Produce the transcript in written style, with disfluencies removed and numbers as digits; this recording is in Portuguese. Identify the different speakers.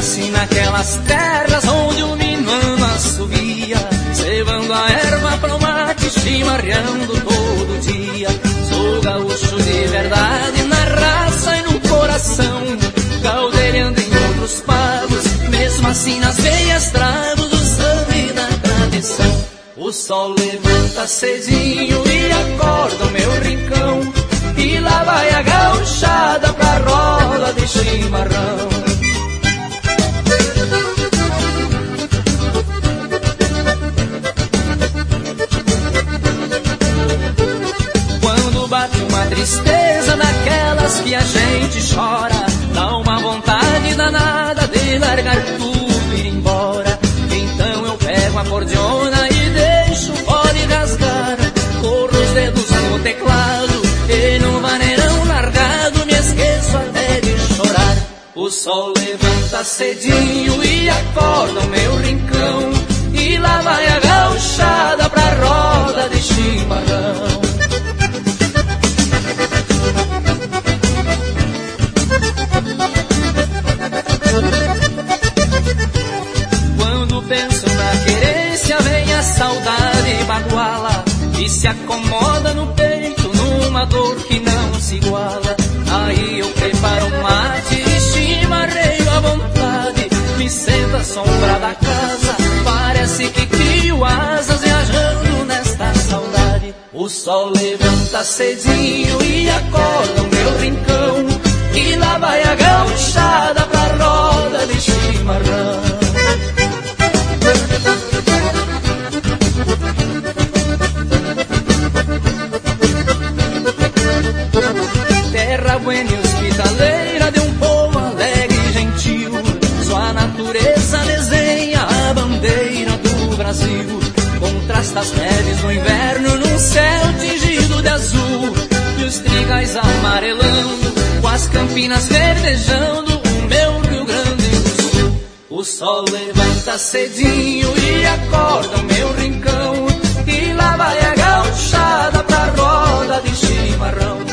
Speaker 1: nasci naquelas terras onde o minuano assovia, cevando a erva pro mate, chimarreando todo dia. Sou gaúcho de verdade, na raça e no coração, caldeirando em outros pagos, mesmo assim nas veias tragos do sangue da tradição. O sol levanta cedinho e acorda o meu rincão, e lá vai a gauchada pra roda de chimarrão. Quando bate uma tristeza daquelas que a gente chora, dá uma vontade danada de largar tudo e ir embora. Então eu pego a cordiona e deixo o pole rasgar, corro os dedos no teclado e no vaneirão largado me esqueço até de chorar. O sol levanta cedinho e acorda o meu rincão, e lá vai a gauchada pra roda de chimarrão. Quando penso na querência vem a saudade baguala, e se acomoda no peito numa dor que não se iguala. Aí eu preparo um mate e chimarreio à vontade, me sento à sombra da casa, parece que crio asas viajando nesta saudade. O sol levanta cedinho e acorda o meu rincão, e lá vai a gauchada pra roda de chimarrão. Terra buena e hospitaleira de um povo alegre e gentil, sua natureza desenha a bandeira do Brasil. Contrasta as neves no inverno num céu tingido de azul, e os trigais amarelando, com as campinas verdejando o meu Rio Grande do Sul. O sol levanta cedinho e acorda o meu rincão, e lá vai a gauchada pra roda de chimarrão.